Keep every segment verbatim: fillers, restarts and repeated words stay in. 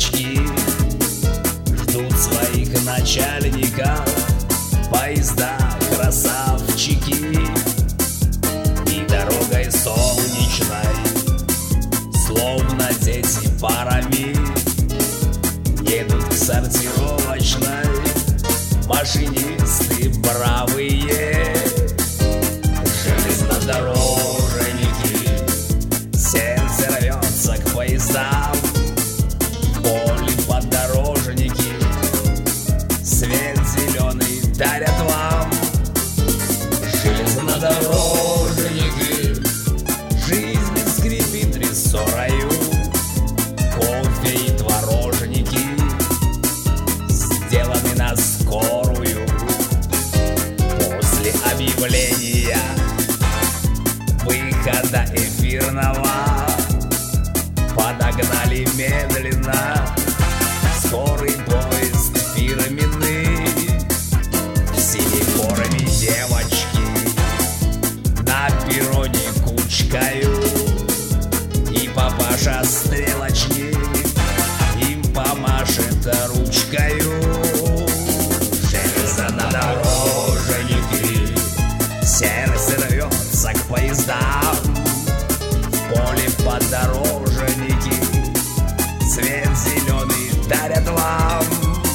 девочки ждут своих начальников, поезда красавчики, и дорогой солнечной, словно дети парами, едут к сортировочной машинисты бравые. Железнодорожники, сердце рвется к поездам, поле поддорожники, свет зеленый дарят вам. Железнодорожники, жизнь скрипит рессорою, кофе и творожники сделаны на скорую. После объявления выхода эфирного подогнали медленно скорый поезд фирменный. В синей форме девочки на перроне кучкою, и папаша стрелочник им помашет ручкою. Железнодорожники, сердце рвется к поездам, в поле поддорожники, свет зеленый дарят вам.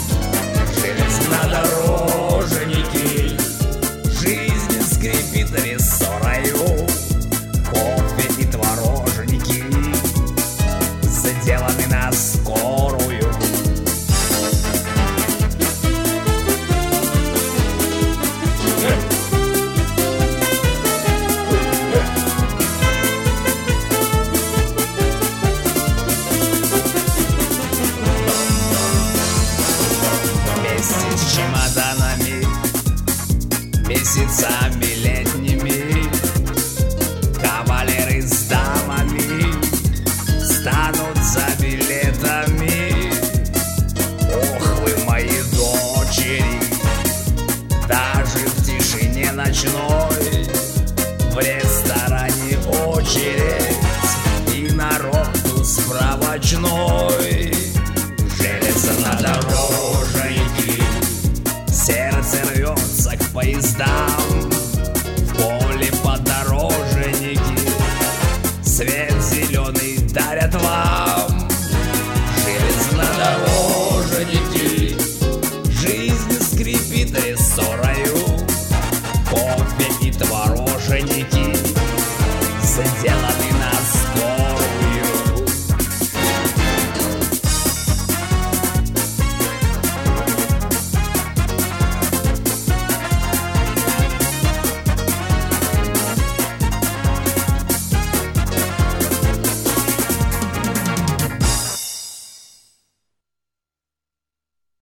Железнодорожники, жизнь скрипит рессорою, кофе и творожники сделаны на скорую. Вместе с чемоданами, месяцами летними, кавалеры с дамами станут за билетами. Ох вы, мои дочери, даже в тишине ночной в ресторане очередь и народу справочной.